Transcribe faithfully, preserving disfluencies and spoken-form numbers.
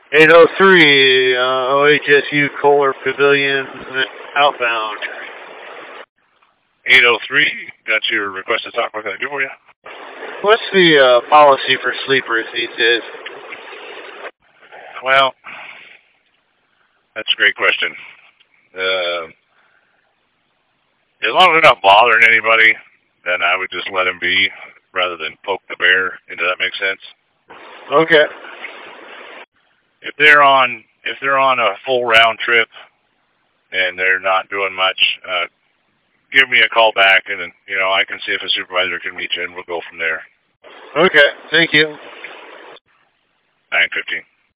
eight oh three, uh, O H S U Kohler Pavilion, outbound. eight oh three, got your request to talk. What can I do for you? What's the uh, policy for sleepers these days? Well, that's a great question. Uh, as long as they're not bothering anybody, then I would just let them be rather than poke the bear. Does that make sense? Okay. If they're on if they're on a full round trip and they're not doing much, uh, give me a call back, and then, you know, I can see if a supervisor can meet you, and we'll go from there. Okay. Thank you. nine fifteen.